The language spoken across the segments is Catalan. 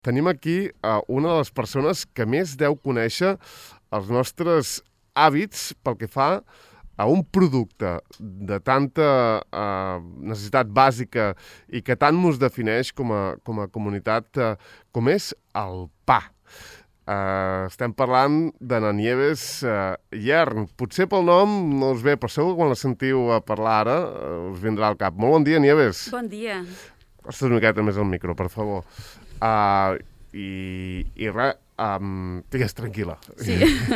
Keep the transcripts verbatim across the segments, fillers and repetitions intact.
Tenim aquí uh, una de les persones que més deu conèixer els nostres hàbits pel que fa a un producte de tanta uh, necessitat bàsica i que tant ens defineix com a, com a comunitat uh, com és el pa. Uh, estem parlant de na Nieves uh, Yern. Potser pel nom no us ve, però segur que quan la sentiu a parlar ara uh, us vindrà al cap. Molt bon dia, Nieves. Bon dia. Costa't una miqueta més al micro, per favor. Uh, I i res, um, digues tranquil·la. Sí.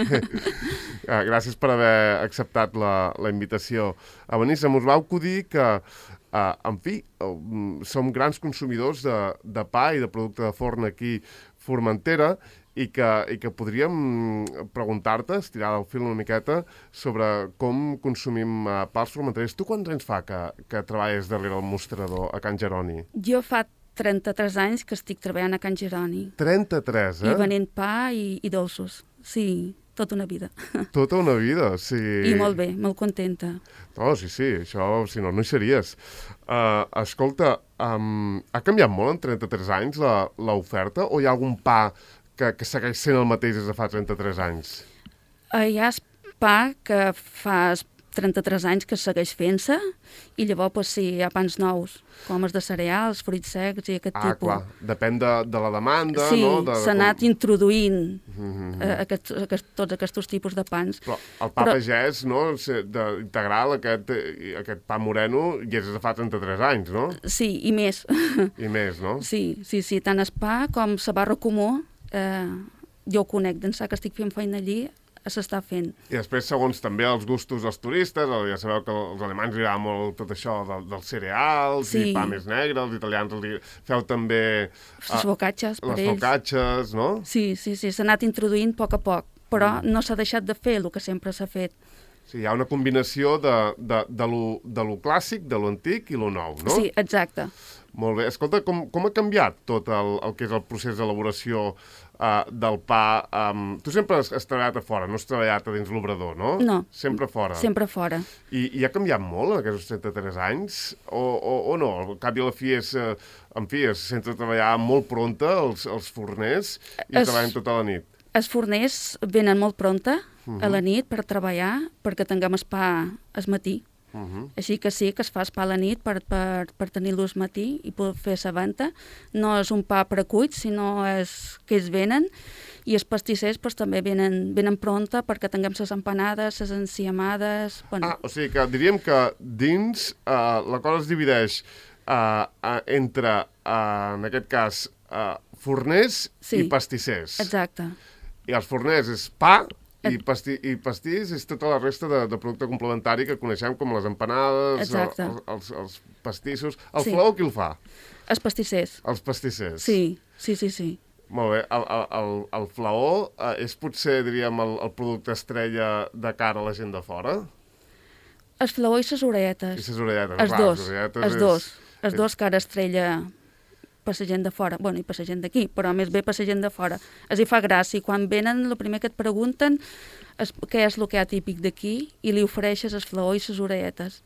uh, gràcies per haver acceptat la, la invitació a venir. Se m'us va acudir que, uh, en fi, uh, som grans consumidors de, de pa i de producte de forn aquí Formentera, i que, i que podríem preguntar-te, estirar del fil una miqueta, sobre com consumim uh, pa als formenterers. Tu quants anys fa que, que treballes darrere el mostrador a Can Jeroni? Jo fa trenta-tres anys que estic treballant a Can Jeroni. trenta-tres, eh? I venent pa i, i dolços. Sí, tota una vida. Tota una vida, sí. I molt bé, molt contenta. No, sí, sí, això, si no, no hi series. Uh, escolta, um, ha canviat molt en trenta-tres anys l'oferta o hi ha algun pa que, que segueix sent el mateix des de fa trenta-tres anys? Uh, hi ha pa que fa trenta-tres anys que segueix fent-se i llavors pues, sí, hi ha pans nous, com els de cereals, fruits secs i aquest ah, tipus. Ah, clar, depèn de, de la demanda, sí, no? Sí, s'ha anat com... introduint mm-hmm. uh, aquest, aquest, tots aquests tipus de pans. Però el pa Però... pagès, no?, d'integral, aquest, aquest pa moreno, hi és de fa trenta-tres anys, no? Sí, i més. I més, no? Sí, sí, sí, tant el pa com la barra comú, eh, jo ho conec, d'ençà que estic fent feina allí, s'està fent. I després, segons també els gustos dels turistes, ja sabeu que als alemanys li agrada molt tot això del, dels cereals, sí. I pa més negre, els italians li feu també... Les uh, focacces, per les ells. Les focacces, no? Sí, sí, sí, s'ha anat introduint a poc a poc, però mm. no s'ha deixat de fer el que sempre s'ha fet. Sí, hi ha una combinació de, de, de, lo, de lo clàssic, de lo antic i lo nou, no? Sí, exacte. Molt bé. Escolta, com, com ha canviat tot el, el que és el procés d'elaboració uh, del pa? Um, tu sempre has, has treballat a fora, no has treballat a dins l'obrador, no? No. Sempre fora. Sempre fora. I, i ha canviat molt en aquests trenta-tres anys? O, o, o no? Al cap i a la fi és... Uh, en fi, es senta treballar molt pronta els, els forners i es, treballen tota la nit. Els forners venen molt pronta uh-huh. a la nit per treballar, perquè tinguem el pa al matí. Uh-huh. Així que sí, que es fa el pa a la nit per, per, per tenir-lo al matí i poder fer la venda. No és un pa precuit, sinó és que es venen. I els pastissers pues, també venen, venen pronta perquè tinguem les empanades, les enciamades... Bueno. Ah, o sigui que diríem que dins uh, la cosa es divideix uh, uh, entre, uh, en aquest cas, uh, forners sí. I pastissers. Exacte. I els forners és pa... I, pasti, I pastís és tota la resta de, de producte complementari que coneixem com les empanades, el, els, els, els pastissos. El sí. Flaó qui el fa? Els pastissers. Els pastissers. Sí, sí, sí, sí. Molt bé. El, el, el flaó eh, és potser, diríem, el, el producte estrella de cara a la gent de fora? El flaó i les orelletes. I les orelletes. Els dos, els dos. Els dos cara estrella... per la gent de fora, bueno, i per la gent d'aquí, però més bé per la gent de fora. Els hi fa gràcia. Quan venen, el primer que et pregunten és què és el que hi ha típic d'aquí i li ofereixes el flaó i les orelletes.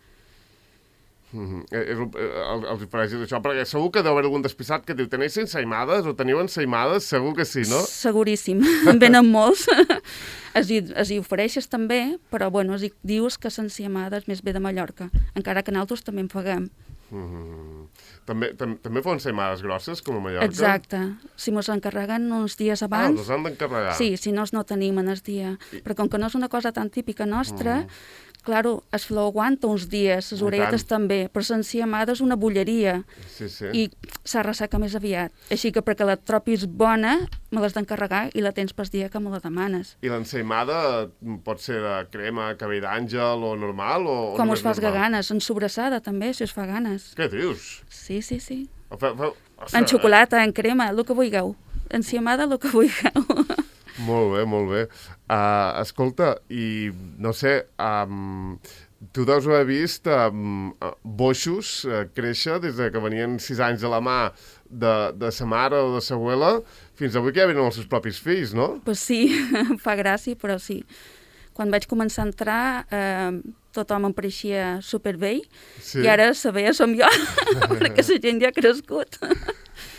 Mm-hmm. El, els ofereixes això, perquè segur que deu haver algun despistat que diu, tenéis ensaïmades o teniu ensaïmades? Segur que sí, no? Seguríssim. En venen molts. Els hi, els hi ofereixes també, però bueno, els hi dius que l'ensaïmada és més bé de Mallorca, encara que nosaltres també en paguem. Mm-hmm. També, tam, també fan ensaïmades grosses, com a Mallorca? Exacte. Si mos encarreguen uns dies abans... Ah, els han d'encarregar. Sí, si no, no tenim en el dia. I... Però com que no és una cosa tan típica nostra, mm. claro, el flaó aguanta uns dies, les orelletes també, però l'enciamada és una bulleria sí, sí. I s'ha resseca més aviat. Així que perquè la tropis bona, me l'has d'encarregar i la tens pel dia que me la demanes. I l'ensaïmada pot ser de crema, cabell d'àngel o normal? O, com o us fas ganes, en sobrassada també, si us fa ganes. Què dius? Sí, sí, sí. Fe, fe, en xocolata, en crema, el que vulgueu. Enciamada, el que vulgueu. Molt bé, molt bé. Uh, escolta, i no sé, um, tu deus haver vist um, boixos uh, créixer des de que venien sis anys de la mà de, de sa mare o de sa abuela fins avui que ja venen els seus propis fills, no? Pues sí, fa gràcia, però sí. Quan vaig començar a entrar, eh, tothom em pareixia supervell, sí. I ara la veia som jo, perquè la gent ja ha crescut.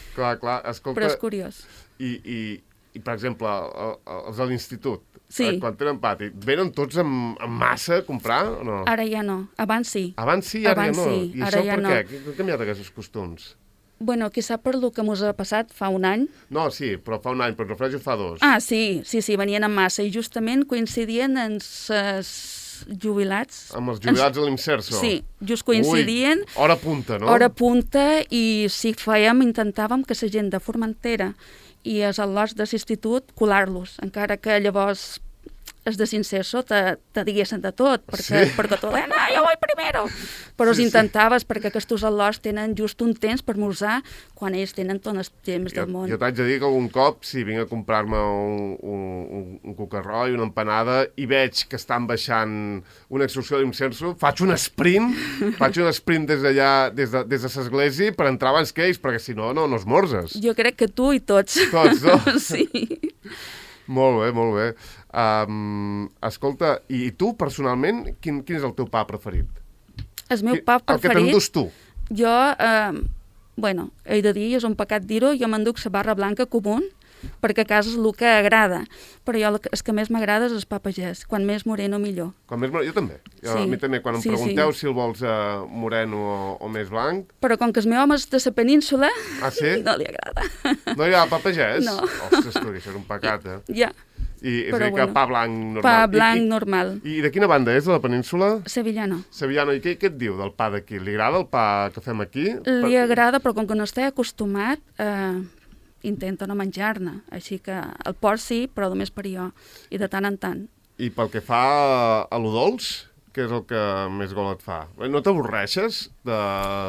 Clar, clar, escolta... Però és curiós. I, i, i per exemple, el- el- els de l'institut, Sí. eh, quan tenen pati, venen tots en, en massa a comprar o no? Ara ja no, abans sí. Abans sí, ara Abans ja no. sí, I ara això ja per no. què? Què què ha canviat aquests costums? Bueno, qui sap per lo que mos ha passat fa un any. No, sí, però fa un any, però em refereixo fa dos. Ah, sí, sí, sí, venien en massa i justament coincidien en els jubilats. Amb els jubilats de l'Imserso. Sí, just coincidien. Ui, hora punta, no? Hora punta i si fèiem, intentàvem que la gent de Formentera i els al·lots de l'institut colar-los, encara que llavors els de Cincesso te, te diguessin de tot, perquè, Sí. perquè tu deien, ah, jo vull primero. Però Sí, sí, sí. intentaves, perquè aquests al·lots tenen just un temps per esmorzar quan ells tenen tot el temps Jo, del món. jo t'haig de dir que algun cop, si vinc a comprar-me un, un, un, un cucarró i una empanada i veig que estan baixant una excursió de l'Imserso, faig un sprint, faig un sprint des d'allà, des de, des de l'església per entrar abans que ells, perquè si no, no, no esmorzes. Jo crec que tu i tots. Tots, no? Sí. Molt bé, molt bé. Um, escolta, i tu, personalment, quin, quin és el teu pa preferit? El meu Qui- pa El que preferit... t'endús tu. Jo, eh, bueno, he de dir, és un pecat dir-ho, jo m'enduc la barra blanca comú, perquè a casa és el que agrada. Però jo el que- el que més m'agrada és el pa pagès. Quan més moreno, millor. Quan més, jo també. Jo, Sí. A mi també, quan em Sí, pregunteu sí. si el vols uh, moreno o, o més blanc... Però com que el meu home és de la península, Ah, sí? no li agrada. No hi ha pa pagès? No. Ostres, tu, això és un pecat, eh? Ja, I és Però a dir, que bueno. pa blanc normal. pa blanc I, normal. i, I de quina banda és, de la península? Sevillano. Sevillano, i què, què et diu del pa d'aquí? Li agrada el pa que fem aquí? Li agrada, però com que no està acostumat, eh, intenta no menjar-ne. Així que el porc sí, però només per jo. I de tant en tant. I pel que fa a lo dolç, què és el que més gol et fa? No t'avorreixes de...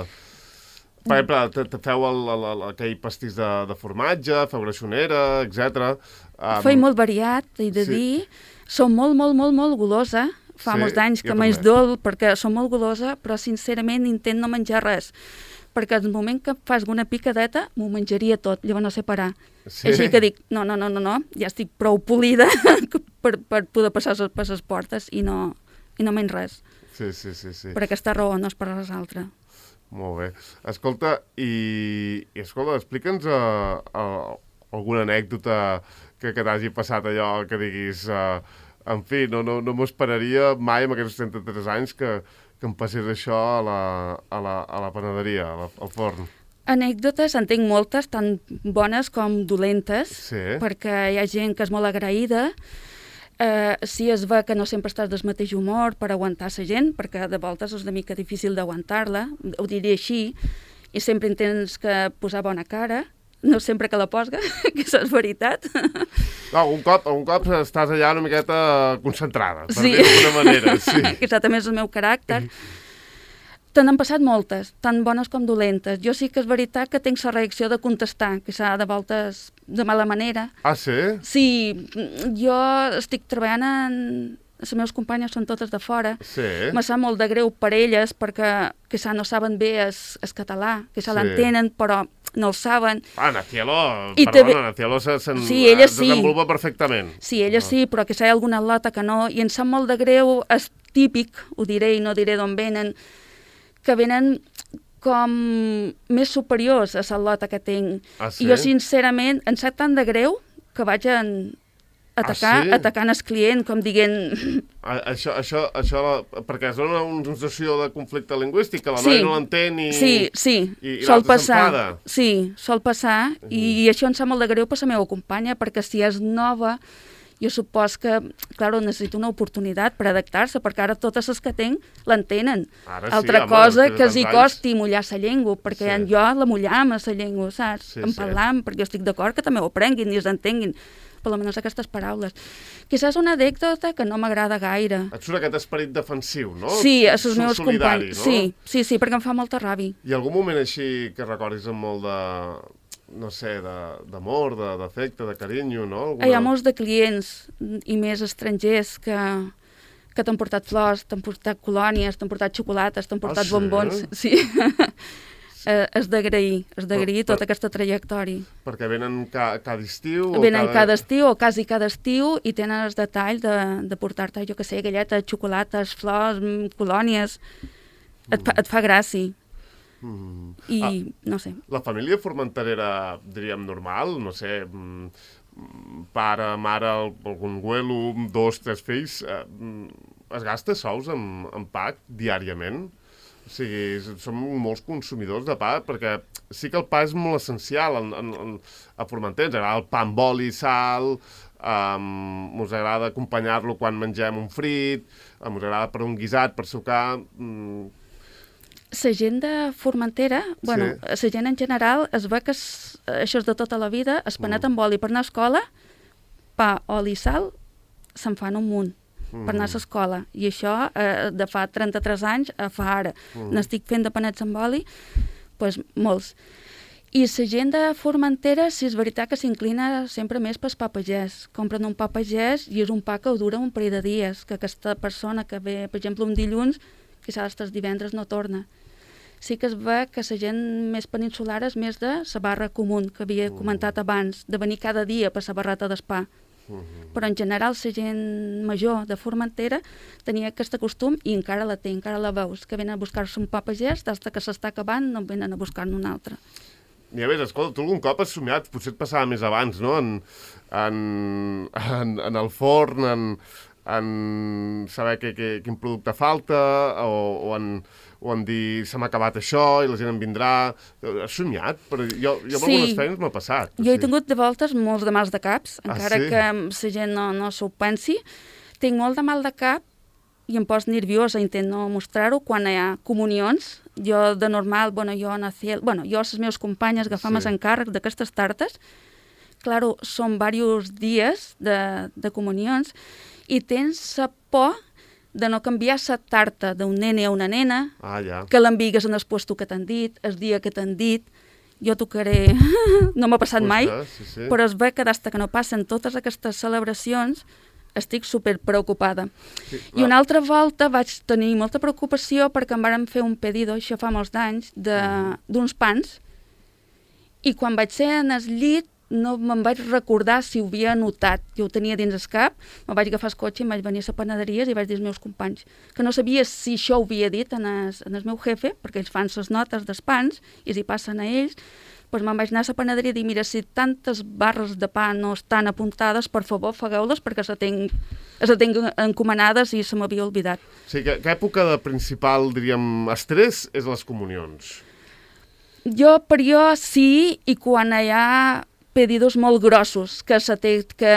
Per exemple, te, te feu el, el, el, aquell pastís de, de formatge, feu greixonera, etcètera. Um, Foi molt variat, he de sí. dir. Som molt, molt, molt, molt golosa. Fa Sí, molts anys que jo m'és també. dol, perquè som molt golosa, però sincerament intent no menjar res. Perquè al moment que fas una picadeta, m'ho menjaria tot, llavors no sé parar. Sí. Així que dic, no, no, no, no, no, ja estic prou polida per, per poder passar les- per les portes i no, i no menys res. Sí, sí, sí, sí. Per aquesta raó, no és per res altre. Molt bé. Escolta, i, i escolta, explica'ns uh, uh, alguna anècdota que, que t'hagi passat allò, que diguis... Uh, en fi, no, no, no m'ho esperaria mai amb aquests trenta-tres anys que, que em passés això a la, a la, a la panaderia, a la, al forn. Anècdotes, en tinc moltes, tant bones com dolentes, Sí. perquè hi ha gent que és molt agraïda. Eh, si es ve que no sempre estàs del mateix humor per aguantar la gent, perquè de voltes és una mica difícil d'aguantar-la, ho diré així, i sempre intents que posar bona cara, no sempre que la posga, que això és veritat. No, un cop, un cop estàs allà una miqueta concentrada, per Sí. dir d'alguna manera. Sí. que això també és el meu caràcter. Te n'han passat moltes, tant bones com dolentes. Jo sí que és veritat que tinc la reacció de contestar, que s'ha de voltes de mala manera. Ah, sí? Sí, jo estic treballant en... Les meves companyes són totes de fora. Sí. Me sap molt de greu per elles perquè que no saben bé el, el català, que se Sí. l'entenen però no el saben. Ah, Nacielo, I perdona, també- Nacielo se, se, Sí, ella es sí. desenvolupa perfectament. Sí, elles sí, però que hi ha alguna lota que no. I em sap molt de greu, és típic, ho diré i no diré d'on venen, que venen com més superiors a la lota que tinc. Ah, sí? I jo, sincerament, em sap tant de greu que vaig a atacar, Ah, sí? atacant el client, com dient... A, això, això, això, perquè es dona una sensació de conflicte lingüístic, que la Sí. noia no l'entén i... Sí, sí, i, i sol l'altre passar. s'enfada. Sí, sol passar, i això em sap molt de greu per la meva companya, perquè si és nova, jo supos que, clar, necessito una oportunitat per adaptar-se, perquè ara totes les que tinc l'entenen. Ara sí, Altra home, cosa després de que els hi tants anys. costi mullar la llengua, perquè Sí. jo la mullam a la llengua, saps? Sí, en sí. parlam, perquè jo estic d'acord que també ho aprenguin i es entenguin, per almenys aquestes paraules. Quizás una anècdota que no m'agrada gaire. Et surt aquest esperit defensiu, no? Sí, a els Sol- meus solidari, companys. no? Sí, sí, sí, perquè em fa molta ràbia. I algun moment així que recordis amb molt de, no sé, de- d'amor, de, d'afecte, de carinyo, no? Alguna... Hi ha molts de clients, i més estrangers, que, que t'han portat flors, t'han portat colònies, t'han portat xocolates, t'han portat sí? bombons. Sí. eh, és d'agrair, és d'agrair Però- tota aquesta trajectòria. Perquè venen ca, cada estiu? o Venen cada estiu o quasi cada estiu i tenen el detall de, de portar-te, jo que sé, galletes, xocolates, flors, mm, colònies. Et fa, et fa gràcia. Mm. I, ah, no sé. La família formenterera, diríem, normal, no sé, pare, mare, algun güelo, dos, tres fills, eh, es gasta sous en, en pa diàriament? O sigui, som molts consumidors de pa, perquè sí que el pa és molt essencial en, en, en, a Formentera. Ens agrada el pa amb oli, sal, um, ens agrada acompanyar-lo quan mengem un frit, ens agrada per un guisat, per sucar... Um, La gent de Formentera, bueno, la sí. gent en general, es ve que es, això és de tota la vida, es panet mm. amb oli per anar a escola, pa, oli i sal, se'n fan un munt mm. per anar a l'escola. I això, eh, de fa trenta-tres anys a fa ara. Mm. N'estic fent de panets amb oli, doncs molts. I la gent de Formentera, sí és veritat que s'inclina sempre més pel pa pagès. Compren un pa pagès i és un pa que dura un parell de dies, que aquesta persona que ve, per exemple, un dilluns, quizás els divendres no torna. Sí que es ve que la gent més peninsular és més de la barra comú, que havia uh -huh. comentat abans, de venir cada dia per la barreta d'espà. Uh -huh. Però en general la gent major de Formentera tenia aquest costum i encara la té, encara la veus, que venen a buscar-se un pa pagès, des que s'està acabant no venen a buscar-ne un altre. I a més, escolta, tu algun cop has somiat, potser et passava més abans, no?, en, en, en, en el forn, en, en saber que, que, quin producte falta, o, o en... o en dir, se m'ha acabat això i la gent en vindrà. Has somiat? Però jo, jo amb sí. algunes feines m'ha passat. Jo he tingut de voltes molts de mals de caps, encara ah, sí? que la gent no, no s'ho pensi. Tinc molt de mal de cap i em poso nerviosa, intento no mostrar-ho, quan hi ha comunions. Jo, de normal, bueno, jo, nací, bueno, jo les meves companyes agafam sí. encàrrec d'aquestes tartes. Claro, són diversos dies de, de comunions i tens la por de no canviar la tarta d'un nene a una nena, ah, ja. que l'envigues en el puesto que t'han dit, el dia que t'han dit, jo tocaré... no m'ha passat mai, sí, sí. però es ve que des que no passen totes aquestes celebracions estic super preocupada. Sí, I una altra volta vaig tenir molta preocupació perquè em varen fer un pedido, això fa molts d'anys, d'uns pans, i quan vaig ser en el llit no me'n vaig recordar si ho havia anotat. Jo ho tenia dins el cap, me'n vaig agafar el cotxe i em vaig venir a la panaderia i vaig dir als meus companys que no sabia si això ho havia dit en el, en el meu jefe, perquè ells fan les notes dels pans i si passen a ells, doncs me'n vaig anar a la panaderia i dir, mira, si tantes barres de pa no estan apuntades, per favor, fageu-les perquè se tinc, se tinc encomanades i se m'havia oblidat. O sigui, que, que època de principal, diríem, estrès és les comunions? Jo, per jo, sí, i quan hi ha pedidos molt grossos que se té que,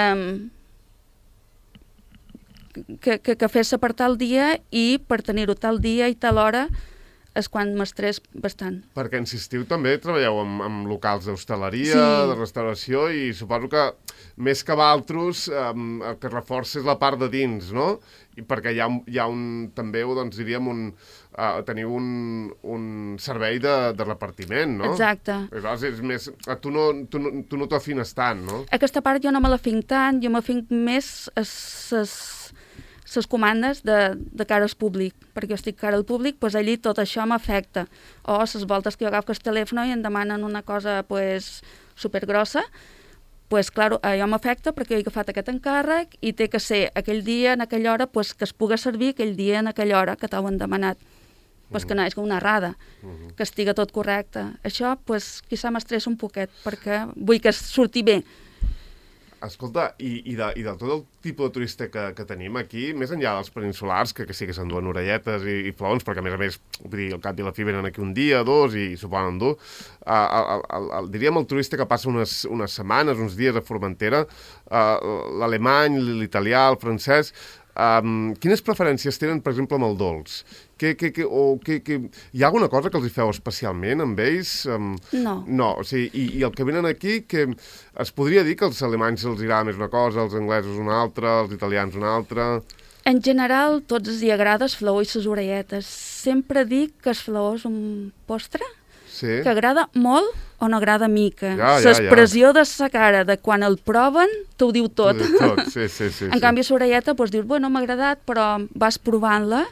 que, que, que fer-se per tal dia i per tenir-ho tal dia i tal hora és quan m'estrès bastant. Perquè en estiu també treballeu amb, amb locals d'hostaleria, sí. de restauració, i suposo que més que d'altres um, el que reforça és la part de dins, no? I perquè hi ha, un, hi ha un, també, doncs diríem, un, uh, teniu un, un servei de, de repartiment, no? Exacte. Llavors, és més, tu no, tu no, tu no t'ho afines tant, no? Aquesta part jo no me la finc tant, jo m'afinc més a ses... les comandes de, de cara al públic, perquè jo estic cara al públic, doncs allí tot això m'afecta. O les voltes que jo agafo el telèfon i em demanen una cosa pues, supergrossa, pues, claro, allò m'afecta perquè jo he agafat aquest encàrrec i té que ser aquell dia, en aquella hora, pues, que es pugui servir aquell dia, en aquella hora que t'ho han demanat. Pues, que no és una errada, uh-huh. que estigui tot correcte. Això, pues, quizà m'estressa un poquet, perquè vull que surti bé. Escolta, i, i, de, i de tot el tipus de turista que, que tenim aquí, més enllà dels peninsulars, que, que sí que s'enduen orelletes i, i flors, perquè a més a més, vull dir, al cap i la fi venen aquí un dia, dos, i s'ho poden endur, uh, el, el, el, diríem el turista que passa unes, unes setmanes, uns dies a Formentera, uh, l'alemany, l'italià, el francès, um, quines preferències tenen, per exemple, amb el dolç? Que, que, que, o, que, que... Hi ha alguna cosa que els hi feu especialment amb ells? Um, no. No, o sigui, i, i el que venen aquí, que es podria dir que als alemanys els agrada més una cosa, als anglesos una altra, als italians una altra... En general, tots els hi agrada el flaó i les orelletes. Sempre dic que el flaó és un postre sí. que agrada molt o no agrada mica. Ja, ja, L'expressió ja. de sa cara, de quan el proven, t'ho diu tot. T'ho diu tot, sí, sí, sí. En sí. canvi, l'orelleta, doncs dius, bueno, m'ha agradat, però vas provant-la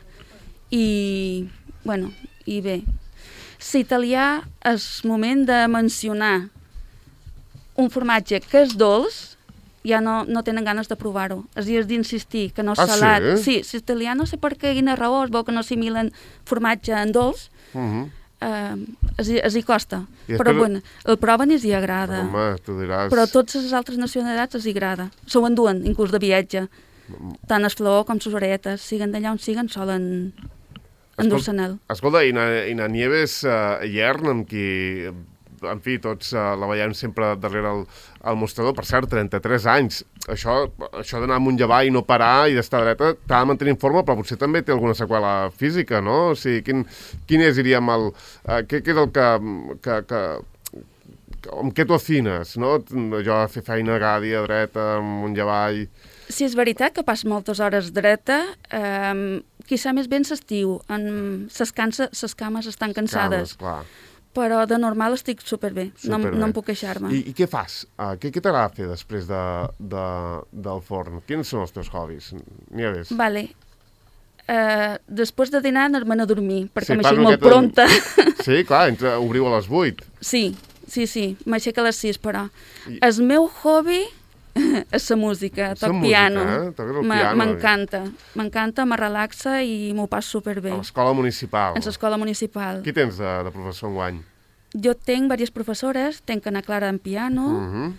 i, bueno, i bé. L'italià és moment de mencionar un formatge que és dolç, ja no, no tenen ganes de provar-ho. És dir, és d'insistir, que no és ah, salat. Sí? Sí, l'italià no sé per qué, quina raó, es veu que no assimilen formatge en dolç. Uh-huh. eh, es, es hi costa. I Però, després- bueno, el proven i els hi agrada. Home, tu diràs... Però a totes les altres nacionalitats els hi agrada. S'ho enduen, inclús de viatge. Tant es flor com les oretes, siguen d'allà on siguen, solen endur-se'n el. Escolta, i na, i na Nieves uh, Iern, amb qui, en fi, tots uh, la veiem sempre darrere el, el mostrador, per cert, trenta-tres anys. Això, això d'anar amunt i avall i no parar i d'estar dreta, t'ha de mantenir en forma, però potser també té alguna seqüela física, no? O sigui, quin, quin és, diríem, el... Uh, què, què és el que... que, que amb què t'ho afines, no? Jo a fer feina cada dia dreta, amunt i avall... Sí, és veritat que passo moltes hores dreta, eh, quizà més ben s'estiu, ses cames estan cansades, Cames, clar. però de normal estic superbé, no, Superbé. no em puc queixar-me. I, I què fas? Uh, què què t'agrada fer després de, de, del forn? Quins són els teus hobbies? Nieves? Vale. Uh, després de dinar anar-me'n a dormir, perquè Sí, m'aixec clar, molt no, pronta. Sí, clar, entre, obriu a les vuit. Sí, sí, sí, m'aixec a les sis, però I- el meu hobby és la música, És toc la música, piano. eh? Toques el M'a- piano. M'encanta, m'encanta, me relaxa i m'ho passo superbé. A l'escola municipal. En l'escola municipal. Qui tens de, de professor enguany? Jo tinc diverses professores, tinc Ana Clara en piano, Uh -huh.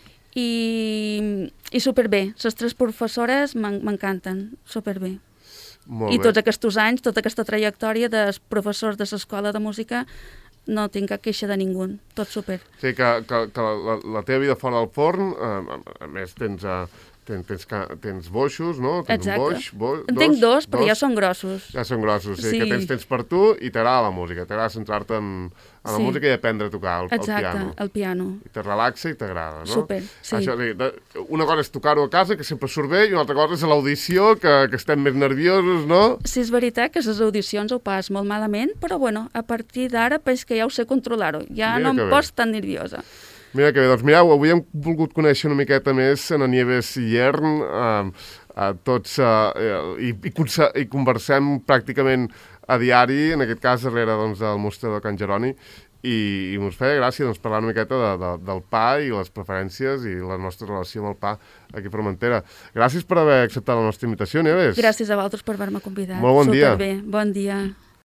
i, i superbé. Les tres professores m'en- m'encanten, superbé. Molt I bé. tots aquests anys, tota aquesta trajectòria dels professors de l'escola de música, no tinc cap queixa de ningú, tot super. O sigui, que, que, que la, la teva vida fora del forn, eh, a, a més, tens, uh, tens, tens, ca- tens boixos, no? Tens Exacte. un boix, bo, En tinc dos, però ja són grossos. Ja són grossos, o sigui, Sí. que tens temps per tu i t'agrada la música, t'agrada centrar-te en, en la Sí. música i aprendre a tocar el, el Exacte, piano. el piano. I te relaxa i t'agrada, no? Super, sí. Això, sí, de, una cosa és tocar-ho a casa, que sempre surt bé, i una altra cosa és l'audició, que, que estem més nerviosos, no? Sí, és veritat que les audicions ho pas molt malament, però bueno, a partir d'ara penso que ja ho sé controlar-ho. Ja Mira no que em bé. poso tan nerviosa. Mira que bé, doncs mireu, avui hem volgut conèixer una miqueta més en Nieves Iern, eh, eh, tots, eh, i, i, conse- i conversem pràcticament a diari, en aquest cas darrere doncs, del mostrador Can Jeroni, i, i ens feia gràcia doncs, parlar una miqueta de, de, del pa i les preferències i la nostra relació amb el pa aquí a Formentera. Gràcies per haver acceptat la nostra invitació, Nieves. Gràcies a vosaltres per haver-me convidat. Molt bon dia. Superbé, bon dia.